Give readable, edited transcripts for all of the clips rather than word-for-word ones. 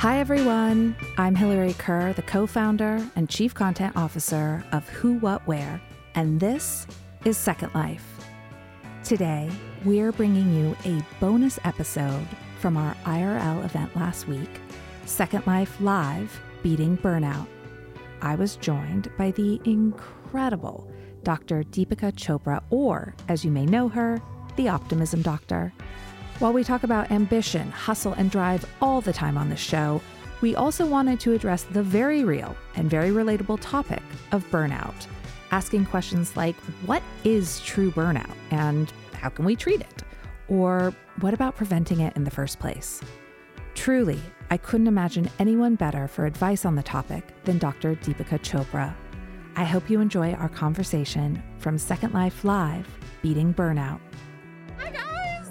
Hi, everyone. I'm Hillary Kerr, the co-founder and chief content officer of Who What Wear, and this is Second Life. Today, we're bringing you a bonus episode from our IRL event last week, Second Life Live, Beating Burnout. I was joined by the incredible Dr. Deepika Chopra, or, as you may know her, the Optimism Doctor. While we talk about ambition, hustle, and drive all the time on this show, we also wanted to address the very real and very relatable topic of burnout, asking questions like, what is true burnout and how can we treat it? Or what about preventing it in the first place? Truly, I couldn't imagine anyone better for advice on the topic than Dr. Deepika Chopra. I hope you enjoy our conversation from Second Life Live, Beating Burnout. Hi, guys.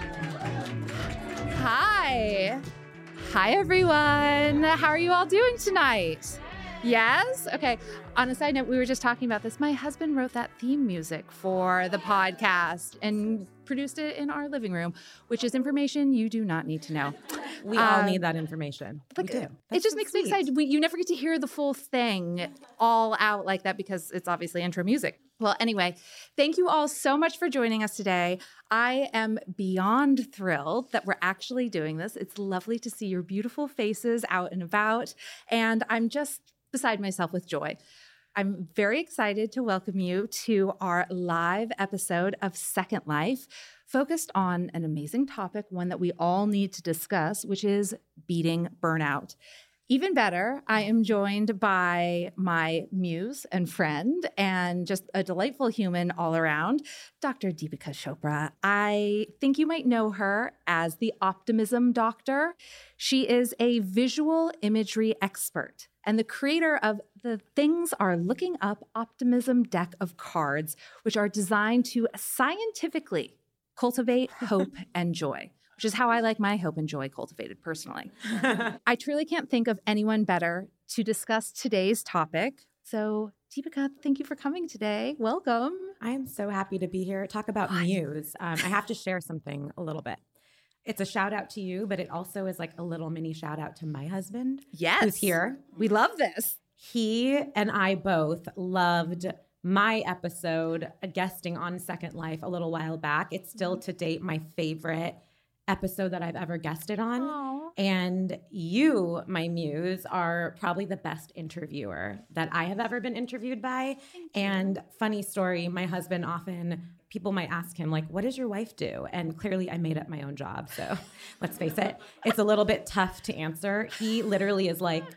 Hi. Hi, everyone. How are you all doing tonight? Yes? Okay. On a side note, we were just talking about this. My husband wrote that theme music for the podcast and produced it in our living room, which is information you do not need to know. We all need that information. We do. It just makes me excited. You never get to hear the full thing all out like that because it's obviously intro music. Well, anyway, thank you all so much for joining us today. I am beyond thrilled that we're actually doing this. It's lovely to see your beautiful faces out and about, and I'm just beside myself with joy. I'm very excited to welcome you to our live episode of Second Life, focused on an amazing topic, one that we all need to discuss, which is beating burnout. Even better, I am joined by my muse and friend and just a delightful human all around, Dr. Deepika Chopra. I think you might know her as the Optimism Doctor. She is a visual imagery expert and the creator of the Things Are Looking Up Optimism deck of cards, which are designed to scientifically cultivate hope and joy, which is how I like my hope and joy cultivated personally. I truly can't think of anyone better to discuss today's topic. So, Deepika, thank you for coming today. Welcome. I am so happy to be here. Talk about muse. I have to share something a little bit. It's a shout out to you, but it also is like a little mini shout out to my husband. Yes. Who's here. We love this. He and I both loved my episode guesting on Second Life a little while back. It's still to date my favorite episode that I've ever guested on. Aww. And you, my muse, are probably the best interviewer that I have ever been interviewed by. And funny story, my husband often, people might ask him, like, what does your wife do? And clearly I made up my own job. So let's face it, it's a little bit tough to answer. He literally is like,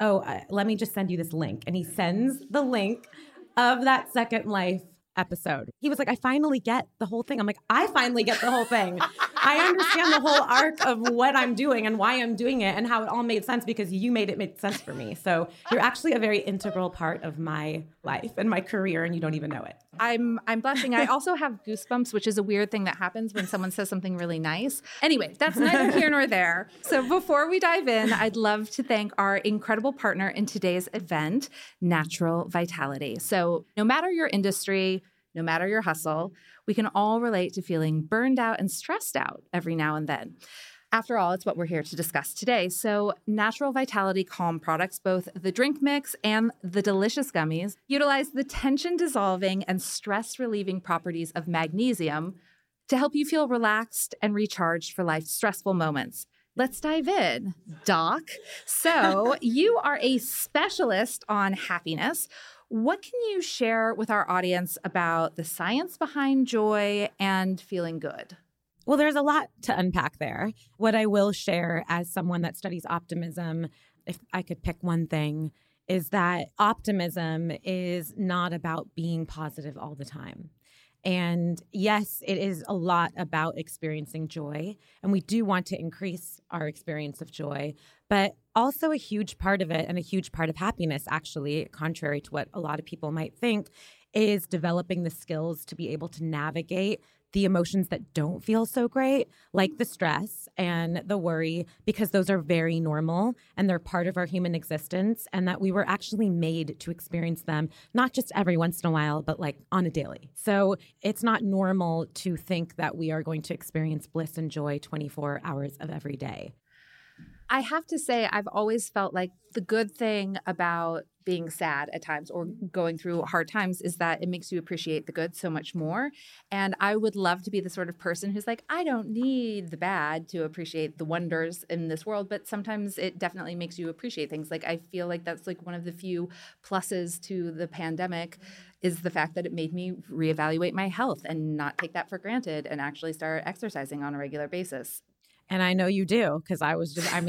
let me just send you this link. And he sends the link of that Second Life episode. He was like, I finally get the whole thing. I'm like, I finally get the whole thing. I understand the whole arc of what I'm doing and why I'm doing it and how it all made sense because you made it make sense for me. So you're actually a very integral part of my life and my career, and you don't even know it. I'm blushing. I also have goosebumps, which is a weird thing that happens when someone says something really nice. Anyway, that's neither here nor there. So before we dive in, I'd love to thank our incredible partner in today's event, Natural Vitality. So no matter your industry, no matter your hustle, we can all relate to feeling burned out and stressed out every now and then. After all, it's what we're here to discuss today. So Natural Vitality Calm products, both the drink mix and the delicious gummies, utilize the tension-dissolving and stress-relieving properties of magnesium to help you feel relaxed and recharged for life's stressful moments. Let's dive in, Doc. So you are a specialist on happiness. What can you share with our audience about the science behind joy and feeling good? Well, there's a lot to unpack there. What I will share as someone that studies optimism, if I could pick one thing, is that optimism is not about being positive all the time. And yes, it is a lot about experiencing joy, and we do want to increase our experience of joy, but also a huge part of it, and a huge part of happiness, actually, contrary to what a lot of people might think, is developing the skills to be able to navigate the emotions that don't feel so great, like the stress and the worry, because those are very normal and they're part of our human existence, and that we were actually made to experience them, not just every once in a while, but like on a daily. So it's not normal to think that we are going to experience bliss and joy 24 hours of every day. I have to say, I've always felt like the good thing about being sad at times or going through hard times is that it makes you appreciate the good so much more. And I would love to be the sort of person who's like, I don't need the bad to appreciate the wonders in this world, but sometimes it definitely makes you appreciate things. Like, I feel like that's like one of the few pluses to the pandemic is the fact that it made me reevaluate my health and not take that for granted and actually start exercising on a regular basis. And I know you do, because have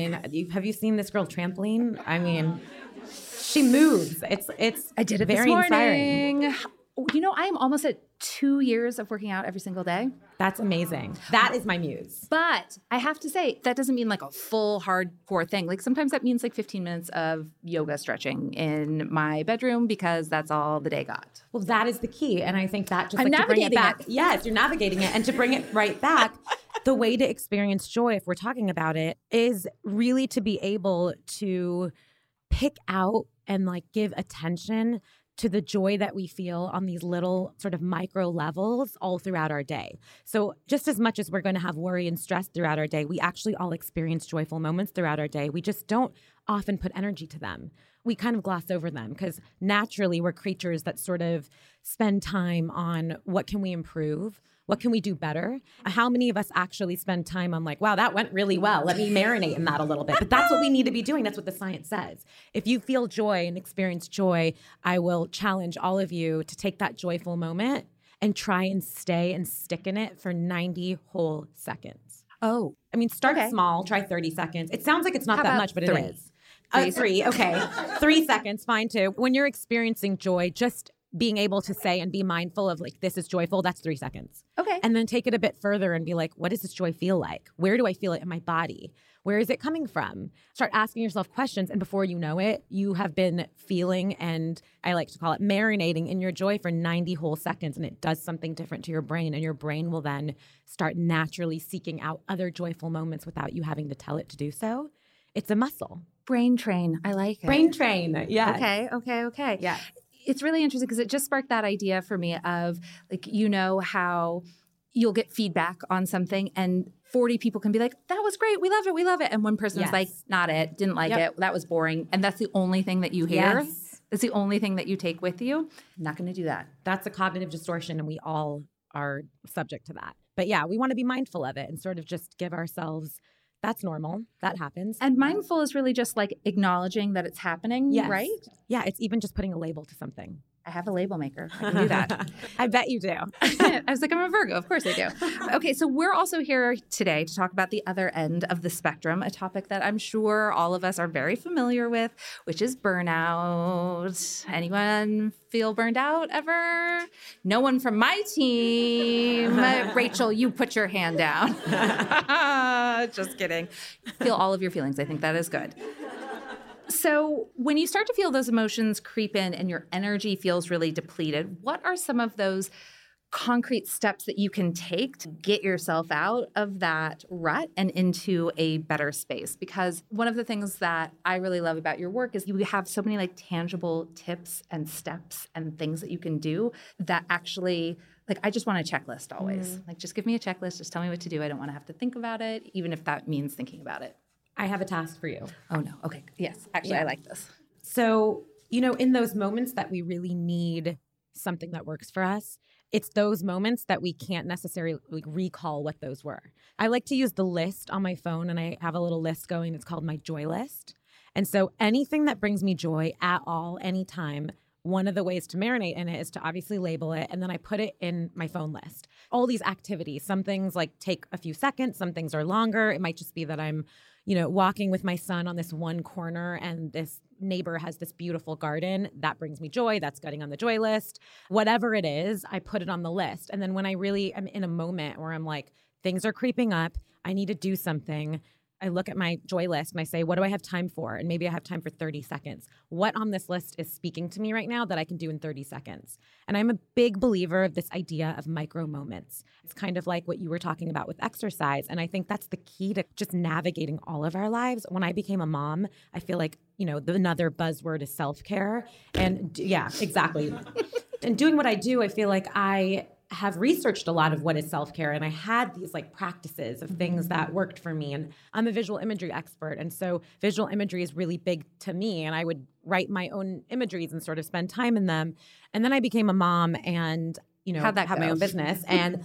you seen this girl trampoline? I mean, she moves. I did it very this morning. Inspiring. You know, I'm almost at 2 years of working out every single day. That's amazing. That is my muse. But I have to say, that doesn't mean like a full hardcore thing. Like sometimes that means like 15 minutes of yoga stretching in my bedroom because that's all the day got. Well, that is the key. And I think that just I'm to bring it back. it. Yes, you're navigating it. And to bring it right back, the way to experience joy, if we're talking about it, is really to be able to pick out and like give attention to the joy that we feel on these little sort of micro levels all throughout our day. So just as much as we're going to have worry and stress throughout our day, we actually all experience joyful moments throughout our day. We just don't often put energy to them. We kind of gloss over them because naturally we're creatures that sort of spend time on what can we improve? What can we do better? How many of us actually spend time on like, wow, that went really well. Let me marinate in that a little bit. But that's what we need to be doing. That's what the science says. If you feel joy and experience joy, I will challenge all of you to take that joyful moment and try and stay and stick in it for 90 whole seconds. Oh. I mean, start small, try 30 seconds. It sounds like it's not that much, but 3? It is. 3, okay. 3 seconds, fine too. When you're experiencing joy, just being able to say and be mindful of like, this is joyful, that's 3 seconds. Okay. And then take it a bit further and be like, what does this joy feel like? Where do I feel it in my body? Where is it coming from? Start asking yourself questions. And before you know it, you have been feeling, and I like to call it marinating in your joy for 90 whole seconds. And it does something different to your brain. And your brain will then start naturally seeking out other joyful moments without you having to tell it to do so. It's a muscle. Brain train. I like it. Brain train. Yeah. Okay. Yeah. It's really interesting because it just sparked that idea for me of like, you know, how you'll get feedback on something and 40 people can be like, that was great. We love it. And one person's like, not it, didn't like it. That was boring. And that's the only thing that you hear. Yes. It's the only thing that you take with you. I'm not going to do that. That's a cognitive distortion, and we all are subject to that. But yeah, we want to be mindful of it and sort of just give ourselves, that's normal. That happens. And mindful is really just like acknowledging that it's happening, right? Yeah, it's even just putting a label to something. I have a label maker. I can do that. I bet you do. I was like, I'm a Virgo. Of course I do. Okay, so we're also here today to talk about the other end of the spectrum, a topic that I'm sure all of us are very familiar with, which is burnout. Anyone feel burned out ever? No one from my team. Rachel, you put your hand down. Just kidding. Feel all of your feelings. I think that is good. So when you start to feel those emotions creep in and your energy feels really depleted, what are some of those concrete steps that you can take to get yourself out of that rut and into a better space? Because one of the things that I really love about your work is you have so many like tangible tips and steps and things that you can do that actually, like, I just want a checklist always. Like, just give me a checklist. Just tell me what to do. I don't want to have to think about it, even if that means thinking about it. I have a task for you. Oh, no. Okay. Yes. Actually, I like this. So, you know, in those moments that we really need something that works for us, it's those moments that we can't necessarily recall what those were. I like to use the list on my phone, and I have a little list going. It's called my joy list. And so anything that brings me joy at all, anytime, one of the ways to marinate in it is to obviously label it, and then I put it in my phone list. All these activities, some things like take a few seconds, some things are longer. It might just be that I'm, you know, walking with my son on this one corner and this neighbor has this beautiful garden. That brings me joy. That's getting on the joy list. Whatever it is, I put it on the list. And then when I really am in a moment where I'm like, things are creeping up, I need to do something, I look at my joy list and I say, what do I have time for? And maybe I have time for 30 seconds. What on this list is speaking to me right now that I can do in 30 seconds? And I'm a big believer of this idea of micro moments. It's kind of like what you were talking about with exercise. And I think that's the key to just navigating all of our lives. When I became a mom, I feel like, you know, another buzzword is self-care. And yeah, exactly. And doing what I do, I feel like I have researched a lot of what is self-care, and I had these like practices of things that worked for me. And I'm a visual imagery expert. And so visual imagery is really big to me. And I would write my own imageries and sort of spend time in them. And then I became a mom and, had my own business. And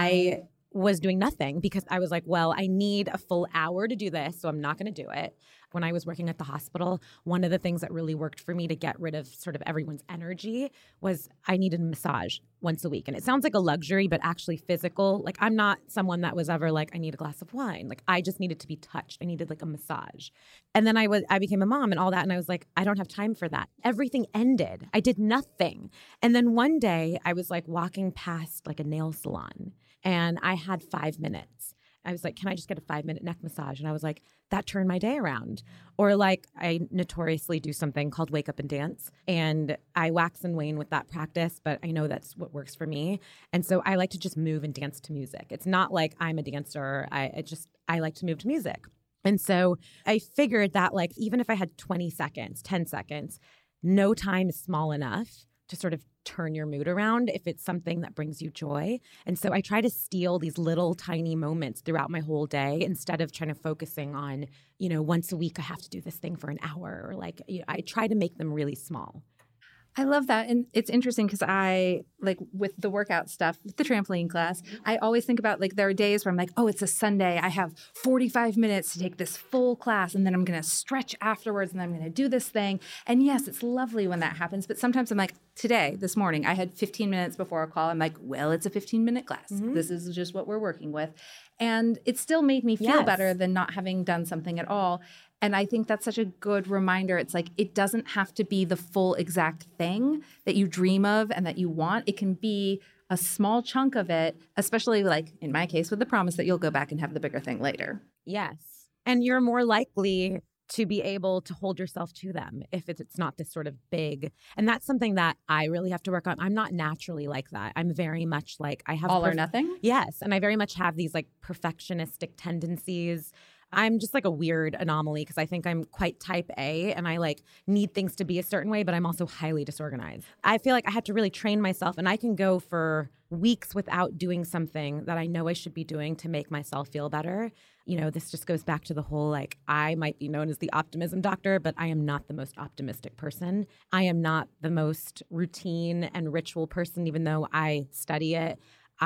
I was doing nothing because I was like, well, I need a full hour to do this, so I'm not going to do it. When I was working at the hospital, one of the things that really worked for me to get rid of sort of everyone's energy was I needed a massage once a week. And it sounds like a luxury, but actually physical. Like, I'm not someone that was ever like, I need a glass of wine. Like, I just needed to be touched. I needed like a massage. And then I became a mom and all that. And I was like, I don't have time for that. Everything ended. I did nothing. And then one day I was like walking past like a nail salon and I had 5 minutes. I was like, can I just get a 5-minute neck massage? And I was like, that turned my day around. Or like, I notoriously do something called wake up and dance. And I wax and wane with that practice, but I know that's what works for me. And so I like to just move and dance to music. It's not like I'm a dancer. I like to move to music. And so I figured that like, even if I had 20 seconds, 10 seconds, no time is small enough to sort of turn your mood around if it's something that brings you joy. And so I try to steal these little tiny moments throughout my whole day instead of trying to focusing on, once a week I have to do this thing for an hour, or like, I try to make them really small. I love that. And it's interesting because I, like with the workout stuff, with the trampoline class, I always think about like there are days where I'm like, oh, it's a Sunday. I have 45 minutes to take this full class and then I'm going to stretch afterwards and then I'm going to do this thing. And yes, it's lovely when that happens. But sometimes I'm like, this morning, I had 15 minutes before a call. I'm like, well, it's a 15-minute class. Mm-hmm. This is just what we're working with. And it still made me feel better than not having done something at all. And I think that's such a good reminder. It's like, it doesn't have to be the full exact thing that you dream of and that you want. It can be a small chunk of it, especially like in my case with the promise that you'll go back and have the bigger thing later. Yes. And you're more likely to be able to hold yourself to them if it's not this sort of big. And that's something that I really have to work on. I'm not naturally like that. I'm very much like I have all or nothing. Yes. And I very much have these like perfectionistic tendencies. I'm just like a weird anomaly because I think I'm quite type A and I like need things to be a certain way, but I'm also highly disorganized. I feel like I have to really train myself, and I can go for weeks without doing something that I know I should be doing to make myself feel better. This just goes back to the whole, like, I might be known as the optimism doctor, but I am not the most optimistic person. I am not the most routine and ritual person, even though I study it.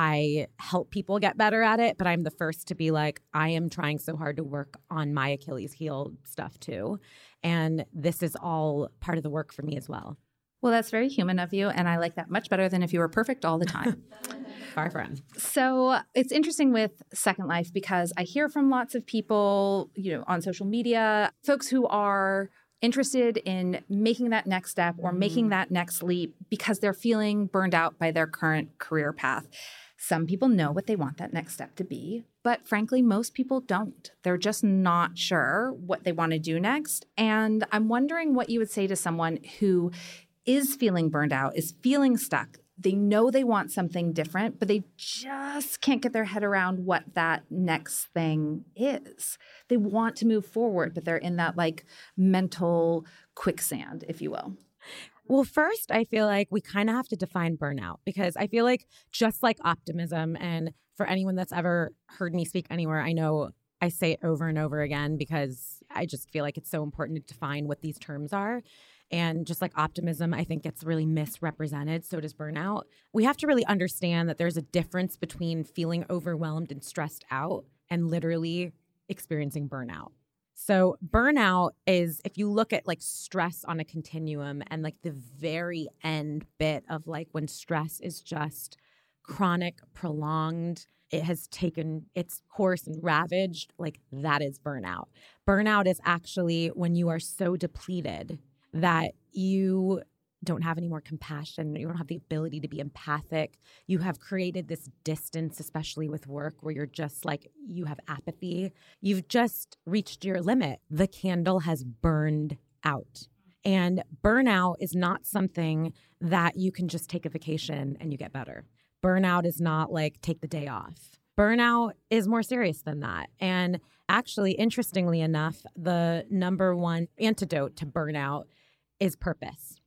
I help people get better at it, but I'm the first to be like, I am trying so hard to work on my Achilles heel stuff too. And this is all part of the work for me as well. Well, that's very human of you. And I like that much better than if you were perfect all the time. Far from. So it's interesting with Second Life because I hear from lots of people, on social media, folks who are interested in making that next step or making that next leap because they're feeling burned out by their current career path. Some people know what they want that next step to be, but frankly, most people don't. They're just not sure what they want to do next. And I'm wondering what you would say to someone who is feeling burned out, is feeling stuck. They know they want something different, but they just can't get their head around what that next thing is. They want to move forward, but they're in that like mental quicksand, if you will. Well, first, I feel like we kind of have to define burnout because I feel like just like optimism, and for anyone that's ever heard me speak anywhere, I know I say it over and over again because I just feel like it's so important to define what these terms are. And just like optimism, I think gets really misrepresented. So does burnout. We have to really understand that there's a difference between feeling overwhelmed and stressed out and literally experiencing burnout. So burnout is, if you look at like stress on a continuum and like the very end bit of like when stress is just chronic, prolonged, it has taken its course and ravaged, like that is burnout. Burnout is actually when you are so depleted that you don't have any more compassion, you don't have the ability to be empathic. You have created this distance, especially with work, where you're just like, you have apathy. You've just reached your limit. The candle has burned out. And burnout is not something that you can just take a vacation and you get better. Burnout is not like take the day off. Burnout is more serious than that. And actually, interestingly enough, the number one antidote to burnout is purpose.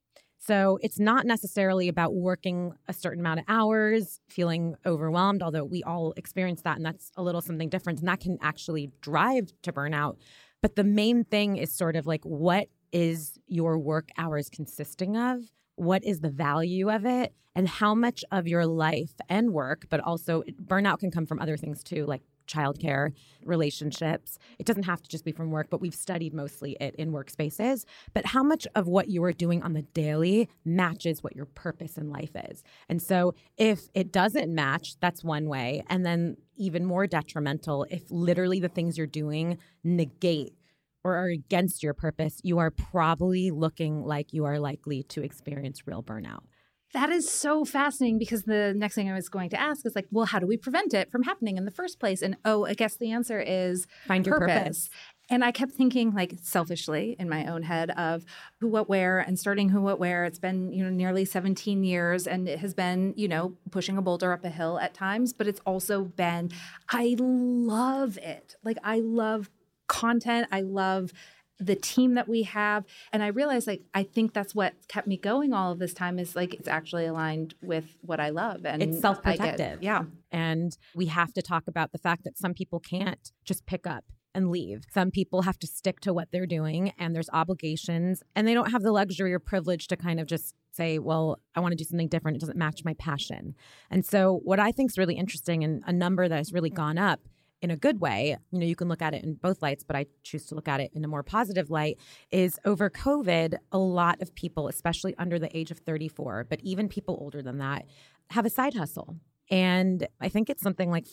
So it's not necessarily about working a certain amount of hours, feeling overwhelmed, although we all experience that, and that's a little something different, and that can actually drive to burnout. But the main thing is sort of like, what is your work hours consisting of? What is the value of it? And how much of your life and work, but also burnout can come from other things too, like childcare, relationships. It doesn't have to just be from work, but we've studied mostly it in workspaces. But how much of what you are doing on the daily matches what your purpose in life is? And so if it doesn't match, that's one way. And then even more detrimental, if literally the things you're doing negate or are against your purpose, you are probably looking like you are likely to experience real burnout. That is so fascinating, because the next thing I was going to ask is like, well, how do we prevent it from happening in the first place? And I guess the answer is find your purpose. And I kept thinking, like, selfishly in my own head of Who What Wear and starting Who What Wear. It's been, nearly 17 years, and it has been, pushing a boulder up a hill at times, but it's also been, I love it. Like, I love content. I love the team that we have. And I realized, like, I think that's what kept me going all of this time, is like, it's actually aligned with what I love. And it's self-protective. Yeah. And we have to talk about the fact that some people can't just pick up and leave. Some people have to stick to what they're doing, and there's obligations, and they don't have the luxury or privilege to kind of just say, well, I want to do something different. It doesn't match my passion. And so what I think is really interesting, and a number that has really gone up in a good way, you can look at it in both lights, but I choose to look at it in a more positive light, is over COVID, a lot of people, especially under the age of 34, but even people older than that, have a side hustle. And I think it's something like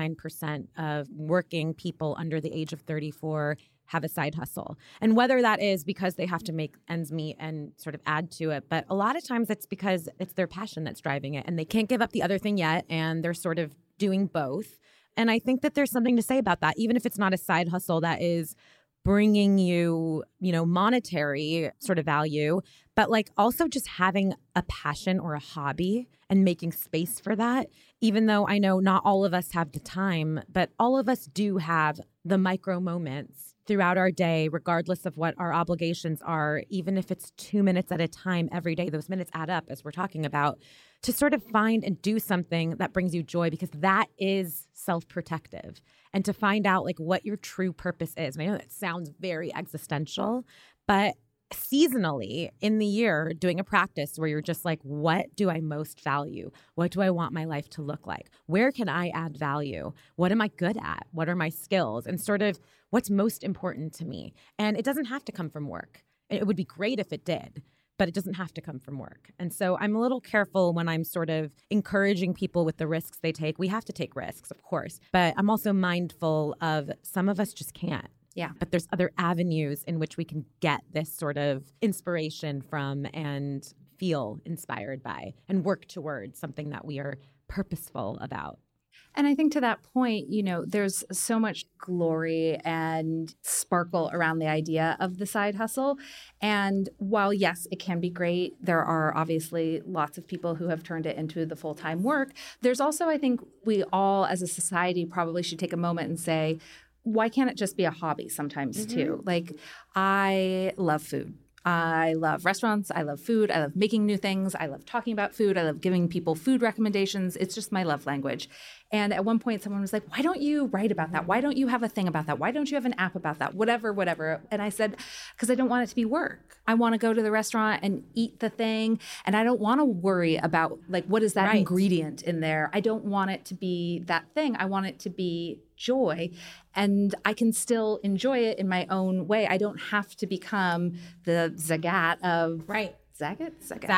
49% of working people under the age of 34 have a side hustle. And whether that is because they have to make ends meet and sort of add to it, but a lot of times it's because it's their passion that's driving it, and they can't give up the other thing yet, and they're sort of doing both. And I think that there's something to say about that, even if it's not a side hustle that is bringing you, monetary sort of value, but like also just having a passion or a hobby and making space for that. Even though I know not all of us have the time, but all of us do have the micro moments throughout our day, regardless of what our obligations are, even if it's 2 minutes at a time every day, those minutes add up, as we're talking about, to sort of find and do something that brings you joy, because that is self-protective. And to find out like what your true purpose is. And I know that sounds very existential, but seasonally in the year, doing a practice where you're just like, what do I most value? What do I want my life to look like? Where can I add value? What am I good at? What are my skills? And sort of what's most important to me? And it doesn't have to come from work. It would be great if it did, but it doesn't have to come from work. And so I'm a little careful when I'm sort of encouraging people with the risks they take. We have to take risks, of course, but I'm also mindful of some of us just can't. Yeah. But there's other avenues in which we can get this sort of inspiration from and feel inspired by and work towards something that we are purposeful about. And I think to that point, there's so much glory and sparkle around the idea of the side hustle. And while, yes, it can be great, there are obviously lots of people who have turned it into the full-time work. There's also, I think we all as a society probably should take a moment and say, why can't it just be a hobby sometimes too? Like, I love food. I love restaurants. I love food. I love making new things. I love talking about food. I love giving people food recommendations. It's just my love language. And at one point, someone was like, why don't you write about that? Why don't you have a thing about that? Why don't you have an app about that? Whatever. And I said, because I don't want it to be work. I want to go to the restaurant and eat the thing. And I don't want to worry about, like, what is that ingredient in there? I don't want it to be that thing. I want it to be joy. And I can still enjoy it in my own way. I don't have to become the Zagat of... Right. Zagat.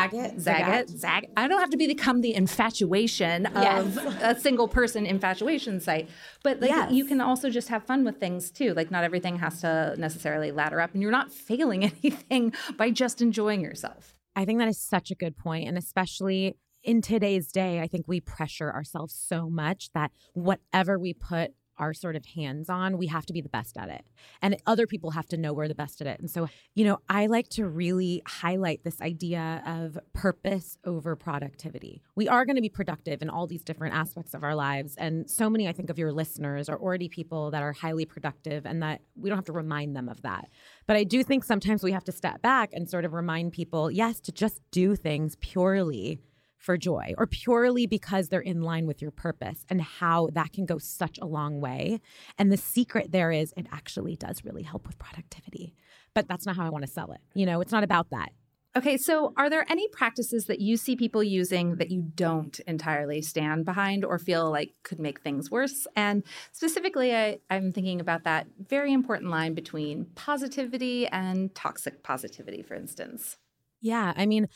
I don't have to become the infatuation of a single person infatuation site. But you can also just have fun with things too. Like, not everything has to necessarily ladder up, and you're not failing anything by just enjoying yourself. I think that is such a good point. And especially in today's day, I think we pressure ourselves so much that whatever we put are sort of hands-on, we have to be the best at it. And other people have to know we're the best at it. And so, I like to really highlight this idea of purpose over productivity. We are going to be productive in all these different aspects of our lives. And so many, I think, of your listeners are already people that are highly productive and that we don't have to remind them of that. But I do think sometimes we have to step back and sort of remind people, yes, to just do things purely for joy or purely because they're in line with your purpose, and how that can go such a long way. And the secret there is it actually does really help with productivity. But that's not how I want to sell it. It's not about that. Okay, so are there any practices that you see people using that you don't entirely stand behind or feel like could make things worse? And specifically, I'm thinking about that very important line between positivity and toxic positivity, for instance. Yeah.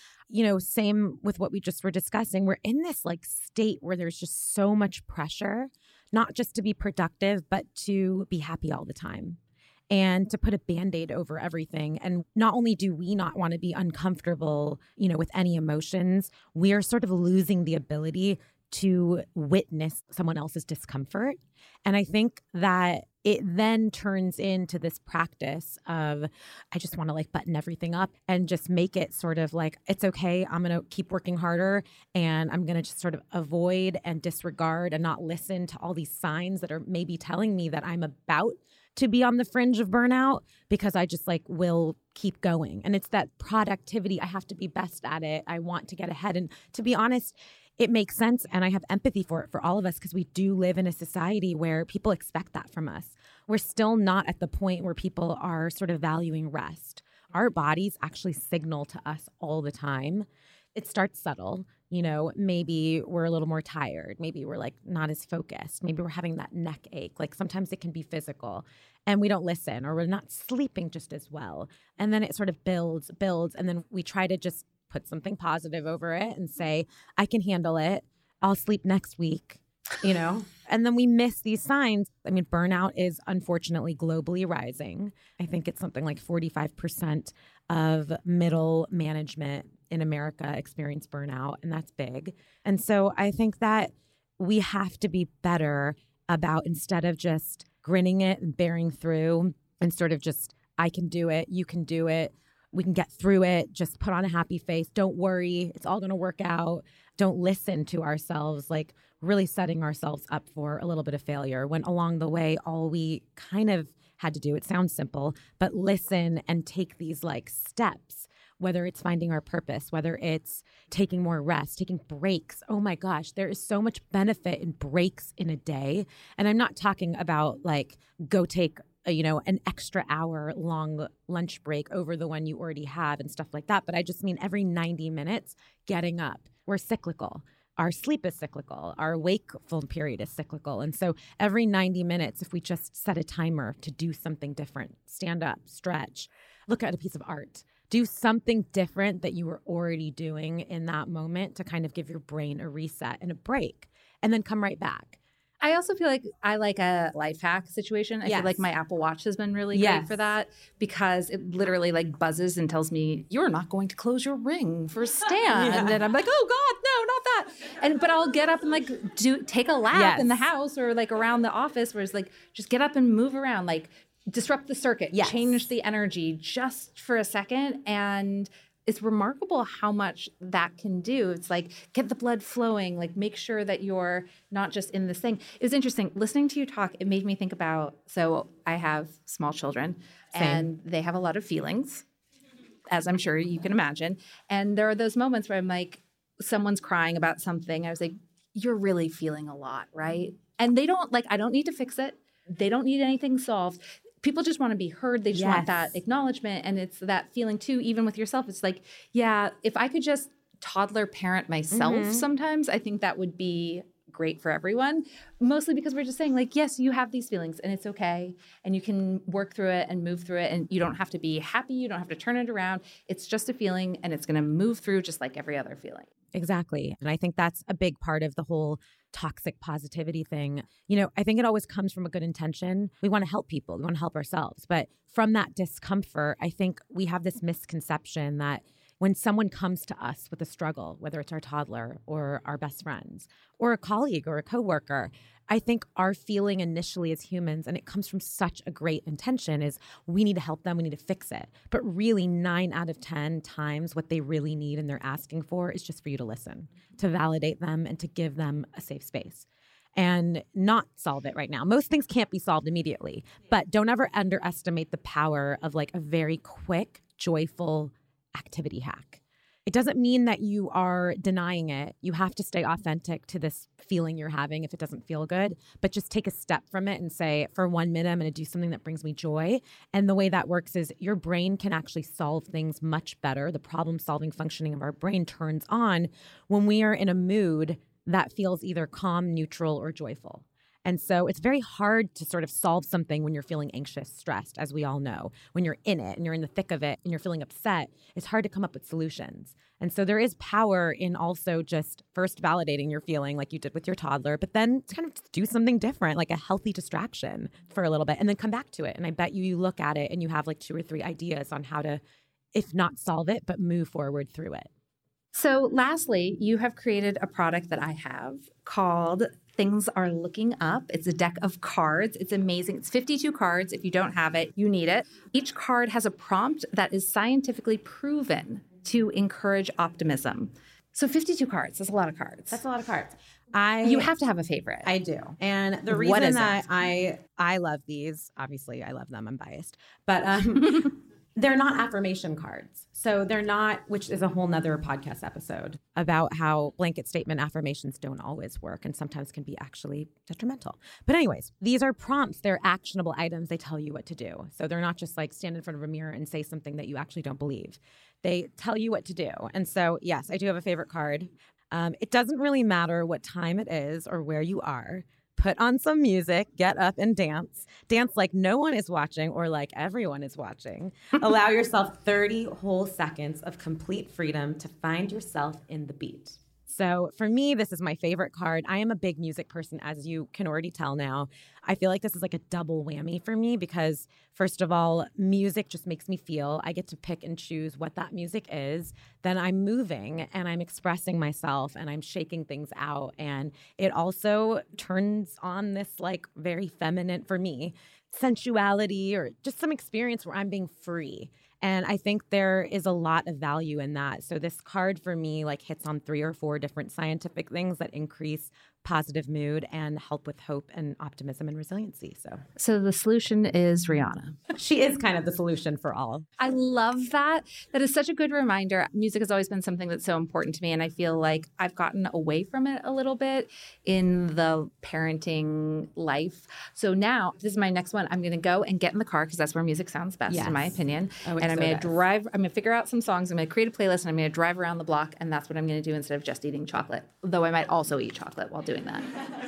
Same with what we just were discussing. We're in this state where there's just so much pressure, not just to be productive, but to be happy all the time and to put a Band-Aid over everything. And not only do we not want to be uncomfortable, with any emotions, we are sort of losing the ability to witness someone else's discomfort. And I think that it then turns into this practice of, I just want to button everything up and just make it sort of it's okay. I'm going to keep working harder and I'm going to just sort of avoid and disregard and not listen to all these signs that are maybe telling me that I'm about to be on the fringe of burnout, because I just will keep going. And it's that productivity. I have to be best at it. I want to get ahead. And to be honest, it makes sense. And I have empathy for it for all of us, because we do live in a society where people expect that from us. We're still not at the point where people are sort of valuing rest. Our bodies actually signal to us all the time. It starts subtle. Maybe we're a little more tired. Maybe we're not as focused. Maybe we're having that neck ache. Sometimes it can be physical and we don't listen, or we're not sleeping just as well. And then it sort of builds. And then we try to just put something positive over it and say, I can handle it. I'll sleep next week, and then we miss these signs. Burnout is unfortunately globally rising. I think it's something like 45% of middle management in America experience burnout, and that's big. And so I think that we have to be better about, instead of just grinning it and bearing through and sort of just, I can do it, you can do it, we can get through it, just put on a happy face, don't worry, it's all going to work out. Don't listen to ourselves, really setting ourselves up for a little bit of failure, when along the way, all we kind of had to do, it sounds simple, but listen and take these steps, whether it's finding our purpose, whether it's taking more rest, taking breaks. Oh my gosh, there is so much benefit in breaks in a day. And I'm not talking about go take an extra hour long lunch break over the one you already have and stuff like that. But I just mean every 90 minutes getting up. We're cyclical. Our sleep is cyclical. Our wakeful period is cyclical. And so every 90 minutes, if we just set a timer to do something different, stand up, stretch, look at a piece of art, do something different that you were already doing in that moment to kind of give your brain a reset and a break, and then come right back. I also feel like I like a life hack situation. I feel like my Apple Watch has been really great for that, because it literally buzzes and tells me, you're not going to close your ring for Stan. And then I'm like, oh God, no, not that. But I'll get up and take a lap in the house or around the office, where it's just get up and move around, disrupt the circuit, change the energy just for a second. And it's remarkable how much that can do. It's get the blood flowing, make sure that you're not just in this thing. It was interesting listening to you talk. It made me think about, so I have small children. Same. And they have a lot of feelings, as I'm sure you can imagine. And there are those moments where I'm someone's crying about something. I was you're really feeling a lot, right? And they don't I don't need to fix it. They don't need anything solved. People just want to be heard. They just want that acknowledgement. And it's that feeling too, even with yourself. It's if I could just toddler parent myself sometimes, I think that would be great for everyone. Mostly because we're just saying yes, you have these feelings and it's okay. And you can work through it and move through it. And you don't have to be happy. You don't have to turn it around. It's just a feeling, and it's going to move through just like every other feeling. Exactly. And I think that's a big part of the whole toxic positivity thing. I think it always comes from a good intention. We want to help people. We want to help ourselves. But from that discomfort, I think we have this misconception that, when someone comes to us with a struggle, whether it's our toddler or our best friends or a colleague or a coworker, I think our feeling initially as humans, and it comes from such a great intention, is we need to help them, we need to fix it. But really 9 out of 10 times what they really need and they're asking for is just for you to listen, to validate them and to give them a safe space and not solve it right now. Most things can't be solved immediately, but don't ever underestimate the power of like a very quick, joyful activity hack. It doesn't mean that you are denying it. You have to stay authentic to this feeling you're having if it doesn't feel good, but just take a step from it and say, for 1 minute, I'm going to do something that brings me joy. And the way that works is your brain can actually solve things much better. The problem-solving functioning of our brain turns on when we are in a mood that feels either calm, neutral, or joyful. And so it's very hard to sort of solve something when you're feeling anxious, stressed, as we all know. When you're in it and you're in the thick of it and you're feeling upset, it's hard to come up with solutions. And so there is power in also just first validating your feeling like you did with your toddler, but then kind of just do something different, like a healthy distraction for a little bit, and then come back to it. And I bet you look at it and you have like 2 or 3 ideas on how to, if not solve it, but move forward through it. So lastly, you have created a product that I have called Things Are Looking Up. It's a deck of cards. It's amazing. It's 52 cards. If you don't have it, you need it. Each card has a prompt that is scientifically proven to encourage optimism. So 52 cards. That's a lot of cards. That's a lot of cards. You have to have a favorite. I do. And the reason that I love these, obviously I love them, I'm biased, but they're not affirmation cards. So they're not, which is a whole nother podcast episode about how blanket statement affirmations don't always work and sometimes can be actually detrimental. But anyways, these are prompts. They're actionable items. They tell you what to do. So they're not just like stand in front of a mirror and say something that you actually don't believe. They tell you what to do. And so, yes, I do have a favorite card. It doesn't really matter what time it is or where you are. Put on some music, get up and dance. Dance like no one is watching or like everyone is watching. Allow yourself 30 whole seconds of complete freedom to find yourself in the beat. So for me, this is my favorite card. I am a big music person, as you can already tell now. I feel like this is like a double whammy for me because, first of all, music just makes me feel. I get to pick and choose what that music is. Then I'm moving and I'm expressing myself and I'm shaking things out. And it also turns on this like very feminine, for me, sensuality or just some experience where I'm being free. And I think there is a lot of value in that. So this card for me like hits on 3 or 4 different scientific things that increase positive mood and help with hope and optimism and resiliency. So the solution is Rihanna. She is kind of the solution for all. I love that. That is such a good reminder. Music has always been something that's so important to me. And I feel like I've gotten away from it a little bit in the parenting life. So now this is my next one. I'm going to go and get in the car because that's where music sounds best, in my opinion. Oh, and I'm going to drive. I'm going to figure out some songs. I'm going to create a playlist and I'm going to drive around the block. And that's what I'm going to do instead of just eating chocolate. Though I might also eat chocolate while doing that.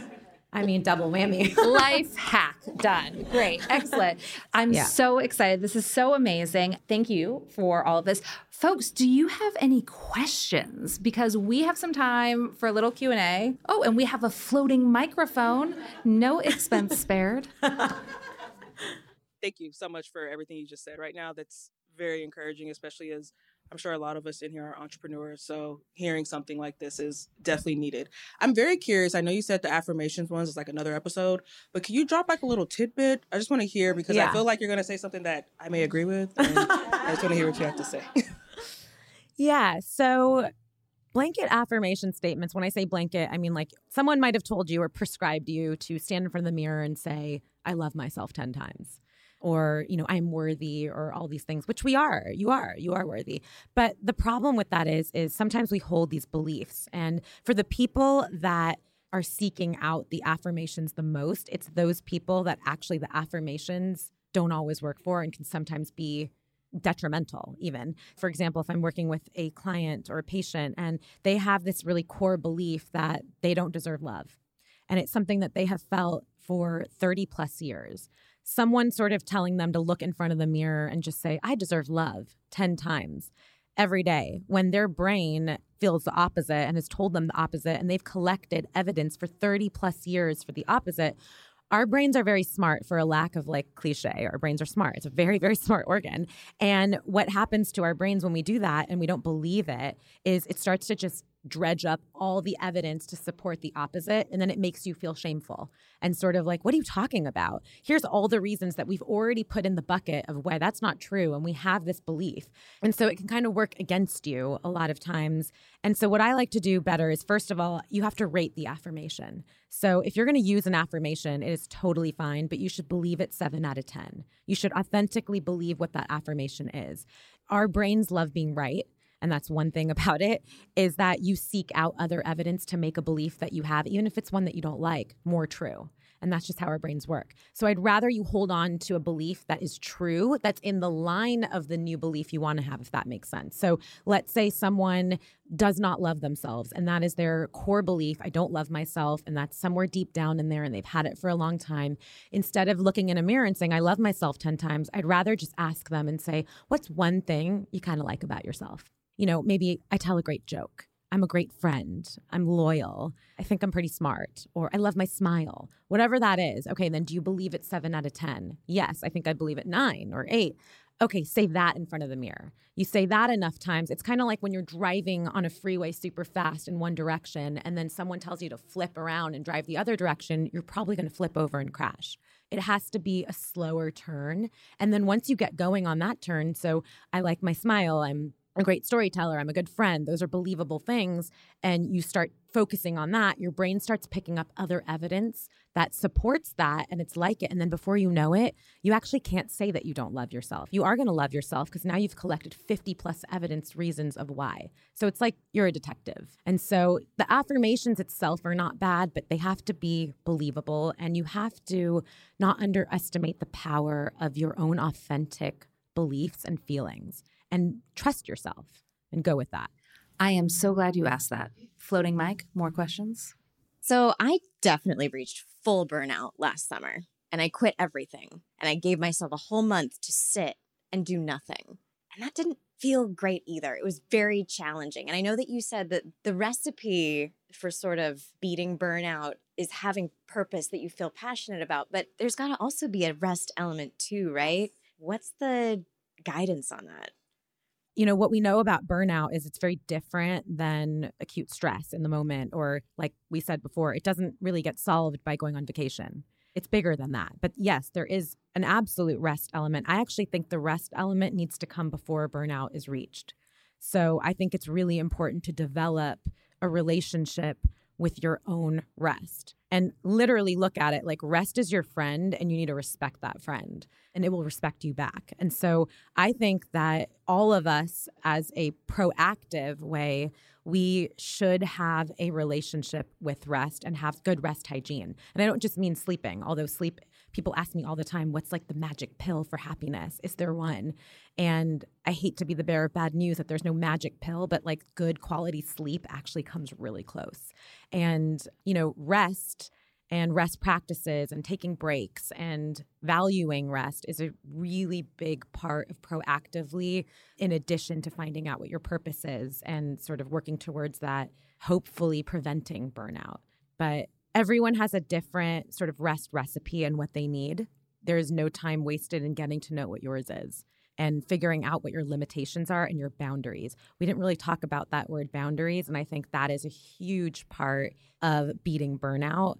I mean, double whammy. Life hack done. Great. Excellent. I'm so excited. This is so amazing. Thank you for all of this. Folks, do you have any questions? Because we have some time for a little Q&A. Oh, and we have a floating microphone. No expense spared. Thank you so much for everything you just said right now. That's very encouraging, especially as I'm sure a lot of us in here are entrepreneurs. So hearing something like this is definitely needed. I'm very curious. I know you said the affirmations ones is like another episode, but can you drop like a little tidbit? I just want to hear because I feel like you're going to say something that I may agree with. And I just want to hear what you have to say. Yeah. So blanket affirmation statements, when I say blanket, I mean like someone might have told you or prescribed you to stand in front of the mirror and say, I love myself 10 times. Or, you know, I'm worthy or all these things, which we are. You are worthy. But the problem with that is sometimes we hold these beliefs. And for the people that are seeking out the affirmations the most, it's those people that actually the affirmations don't always work for and can sometimes be detrimental even. For example, if I'm working with a client or a patient and they have this really core belief that they don't deserve love, and it's something that they have felt for 30 plus years, someone sort of telling them to look in front of the mirror and just say, I deserve love 10 times every day, when their brain feels the opposite and has told them the opposite, and they've collected evidence for 30 plus years for the opposite, Our brains are very smart, for a lack of like cliche. Our brains are smart. It's a very, very smart organ. And what happens to our brains when we do that and we don't believe it is it starts to just dredge up all the evidence to support the opposite. And then it makes you feel shameful and sort of like, what are you talking about? Here's all the reasons that we've already put in the bucket of why that's not true. And we have this belief. And so it can kind of work against you a lot of times. And so what I like to do better is, first of all, you have to rate the affirmation. So if you're going to use an affirmation, it is totally fine, but you should believe it 7 out of 10. You should authentically believe what that affirmation is. Our brains love being right. And that's one thing about it, is that you seek out other evidence to make a belief that you have, even if it's one that you don't like, more true. And that's just how our brains work. So I'd rather you hold on to a belief that is true, that's in the line of the new belief you want to have, if that makes sense. So let's say someone does not love themselves, and that is their core belief, I don't love myself, and that's somewhere deep down in there, and they've had it for a long time. Instead of looking in a mirror and saying, I love myself 10 times, I'd rather just ask them and say, what's one thing you kind of like about yourself? You know, maybe I tell a great joke. I'm a great friend. I'm loyal. I think I'm pretty smart. Or I love my smile. Whatever that is. Okay, then do you believe it 7 out of 10? Yes, I think I believe it 9 or 8. Okay, say that in front of the mirror. You say that enough times. It's kind of like when you're driving on a freeway super fast in one direction and then someone tells you to flip around and drive the other direction, you're probably going to flip over and crash. It has to be a slower turn. And then once you get going on that turn, so I like my smile, I'm a great storyteller, I'm a good friend, those are believable things, and you start focusing on that, your brain starts picking up other evidence that supports that, and it's like it. And then before you know it, you actually can't say that you don't love yourself. You are going to love yourself because now you've collected 50 plus evidence reasons of why. So it's like you're a detective. And so the affirmations itself are not bad, but they have to be believable, and you have to not underestimate the power of your own authentic beliefs and feelings. And trust yourself and go with that. I am so glad you asked that. Floating Mike, more questions? So I definitely reached full burnout last summer, and I quit everything. And I gave myself a whole month to sit and do nothing. And that didn't feel great either. It was very challenging. And I know that you said that the recipe for sort of beating burnout is having purpose that you feel passionate about, but there's got to also be a rest element too, right? What's the guidance on that? You know, what we know about burnout is it's very different than acute stress in the moment, or like we said before, it doesn't really get solved by going on vacation. It's bigger than that. But yes, there is an absolute rest element. I actually think the rest element needs to come before burnout is reached. So I think it's really important to develop a relationship with your own rest and literally look at it like rest is your friend, and you need to respect that friend, and it will respect you back. And so I think that all of us, as a proactive way, we should have a relationship with rest and have good rest hygiene. And I don't just mean sleeping, although sleep, people ask me all the time, what's like the magic pill for happiness? Is there one? And I hate to be the bearer of bad news that there's no magic pill, but like good quality sleep actually comes really close. And, you know, rest and rest practices and taking breaks and valuing rest is a really big part of proactively, in addition to finding out what your purpose is and sort of working towards that, hopefully preventing burnout. But everyone has a different sort of rest recipe and what they need. There is no time wasted in getting to know what yours is and figuring out what your limitations are and your boundaries. We didn't really talk about that word boundaries, and I think that is a huge part of beating burnout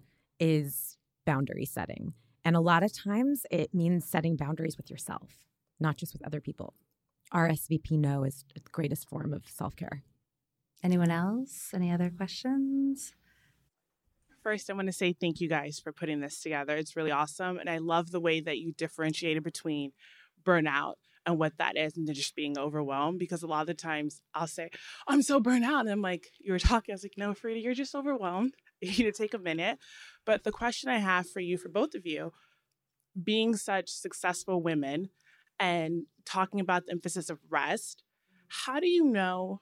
is boundary setting. And a lot of times it means setting boundaries with yourself, not just with other people. RSVP no is the greatest form of self-care. Anyone else? Any other questions? First, I want to say thank you guys for putting this together. It's really awesome. And I love the way that you differentiated between burnout and what that is and then just being overwhelmed, because a lot of the times I'll say, I'm so burnt out. And I'm like, you were talking, I was like, no, Frida, you're just overwhelmed. You need to take a minute. But the question I have for you, for both of you, being such successful women and talking about the emphasis of rest, how do you know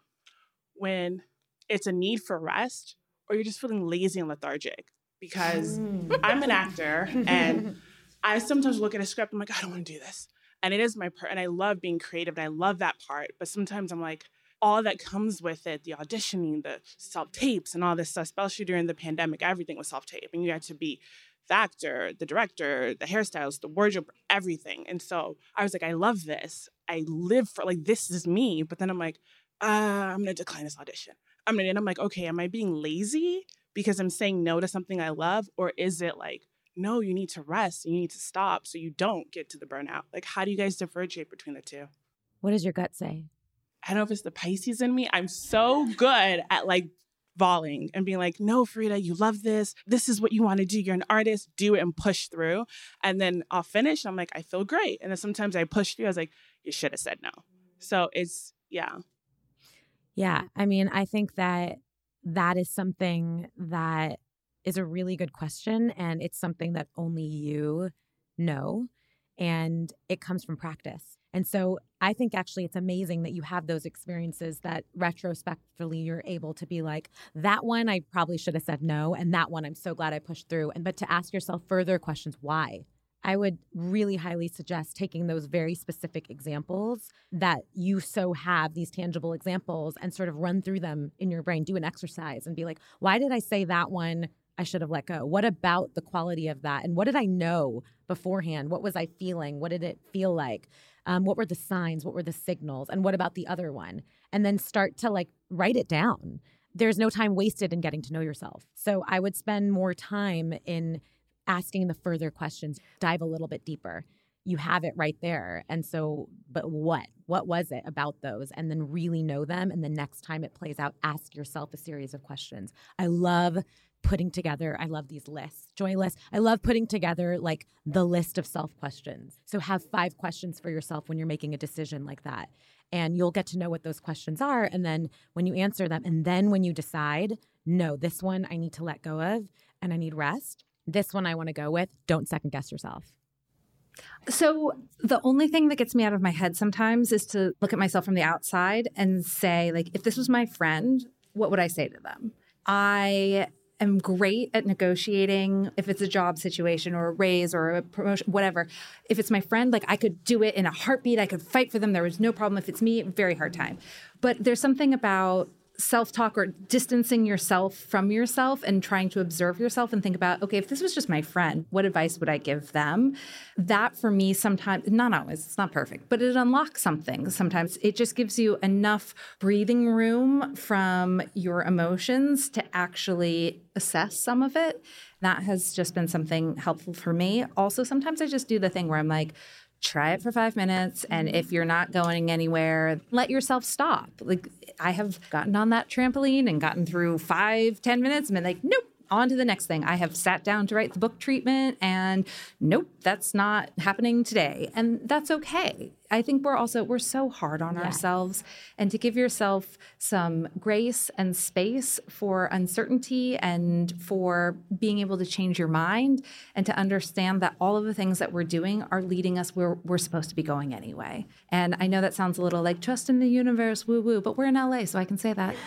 when it's a need for rest or you're just feeling lazy and lethargic? Because I'm an actor and I sometimes look at a script, I'm like, I don't want to do this. And it is my part, and I love being creative, and I love that part. But sometimes I'm like, all that comes with it, the auditioning, the self-tapes and all this stuff, especially during the pandemic, everything was self-tape. And you had to be the actor, the director, the hairstylist, the wardrobe, everything. And so I was like, I love this. I live for, like, this is me. But then I'm like, I'm going to decline this audition. And I'm like, okay, am I being lazy because I'm saying no to something I love? Or is it like, no, you need to rest and you need to stop so you don't get to the burnout? Like, how do you guys differentiate between the two? What does your gut say? I don't know if it's the Pisces in me. I'm so good at like volleying and being like, no, Farida, you love this. This is what you want to do. You're an artist. Do it and push through. And then I'll finish. I'm like, I feel great. And then sometimes I push through. I was like, you should have said no. So it's, yeah. Yeah. I mean, I think that is something that is a really good question. And it's something that only you know. And it comes from practice. And so I think actually it's amazing that you have those experiences that retrospectively you're able to be like, that one I probably should have said no. And that one I'm so glad I pushed through. But to ask yourself further questions, why? I would really highly suggest taking those very specific examples that you so have, these tangible examples, and sort of run through them in your brain, do an exercise and be like, why did I say that one I should have let go? What about the quality of that? And what did I know beforehand? What was I feeling? What did it feel like? What were the signs? What were the signals? And what about the other one? And then start to like write it down. There's no time wasted in getting to know yourself. So I would spend more time in asking the further questions, dive a little bit deeper. You have it right there. And so, but what was it about those? And then really know them. And the next time it plays out, ask yourself a series of questions. I love these lists, joy lists. I love putting together like the list of self questions. So have 5 questions for yourself when you're making a decision like that. And you'll get to know what those questions are. And then when you answer them, and then when you decide, no, this one I need to let go of and I need rest. This one I want to go with. Don't second guess yourself. So the only thing that gets me out of my head sometimes is to look at myself from the outside and say, like, if this was my friend, what would I say to them? I am great at negotiating if it's a job situation or a raise or a promotion, whatever. If it's my friend, like I could do it in a heartbeat. I could fight for them. There was no problem. If it's me, very hard time. But there's something about self-talk or distancing yourself from yourself and trying to observe yourself and think about, okay, if this was just my friend, what advice would I give them? That for me sometimes, not always, it's not perfect, but it unlocks something. Sometimes it just gives you enough breathing room from your emotions to actually assess some of it. That has just been something helpful for me. Also, sometimes I just do the thing where I'm like, try it for 5 minutes. And if you're not going anywhere, let yourself stop. Like I have gotten on that trampoline and gotten through 5-10 minutes and been like, nope, on to the next thing. I have sat down to write the book treatment and nope, that's not happening today. And that's okay. I think we're so hard on ourselves, and to give yourself some grace and space for uncertainty and for being able to change your mind and to understand that all of the things that we're doing are leading us where we're supposed to be going anyway. And I know that sounds a little like trust in the universe, woo woo, but we're in LA, so I can say that.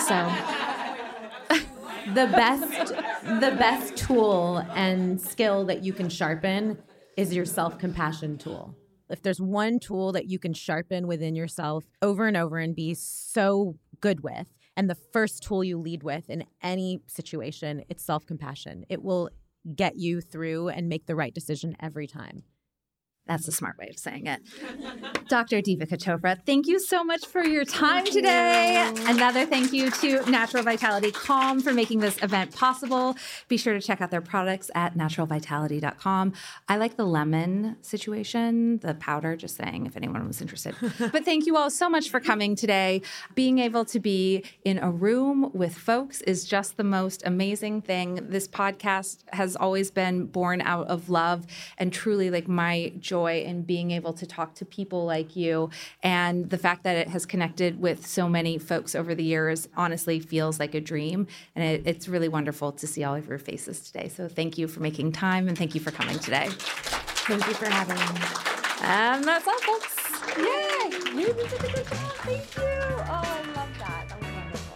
So the best tool and skill that you can sharpen is your self-compassion tool. If there's one tool that you can sharpen within yourself over and over and be so good with, and the first tool you lead with in any situation, it's self-compassion. It will get you through and make the right decision every time. That's a smart way of saying it. Dr. Deepika Chopra, thank you so much for your time today. Another thank you to Natural Vitality Calm for making this event possible. Be sure to check out their products at naturalvitality.com. I like the lemon situation, the powder, just saying if anyone was interested. But thank you all so much for coming today. Being able to be in a room with folks is just the most amazing thing. This podcast has always been born out of love and truly like my joy in being able to talk to people like you. And the fact that it has connected with so many folks over the years honestly feels like a dream. And it's really wonderful to see all of your faces today. So thank you for making time and thank you for coming today. Thank you for having me. And that's all, folks. Yay! You did a good job. Thank you. Oh, I love that. That was wonderful.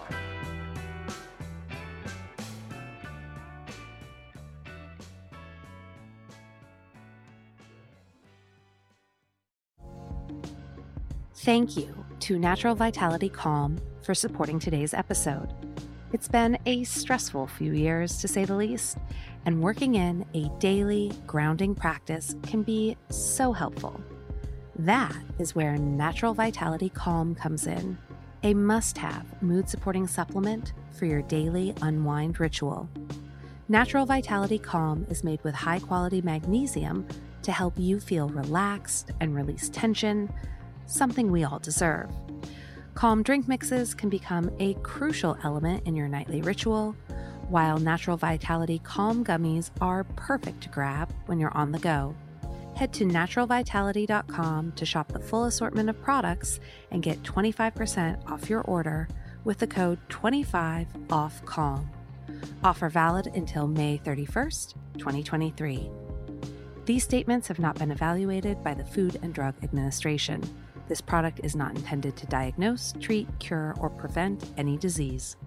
Thank you to Natural Vitality Calm for supporting today's episode. It's been a stressful few years, to say the least, and working in a daily grounding practice can be so helpful. That is where Natural Vitality Calm comes in, a must-have mood-supporting supplement for your daily unwind ritual. Natural Vitality Calm is made with high-quality magnesium to help you feel relaxed and release tension, something we all deserve. Calm drink mixes can become a crucial element in your nightly ritual, while Natural Vitality Calm gummies are perfect to grab when you're on the go. Head to naturalvitality.com to shop the full assortment of products and get 25% off your order with the code 25OFFCALM. Offer valid until May 31st, 2023. These statements have not been evaluated by the Food and Drug Administration. This product is not intended to diagnose, treat, cure, or prevent any disease.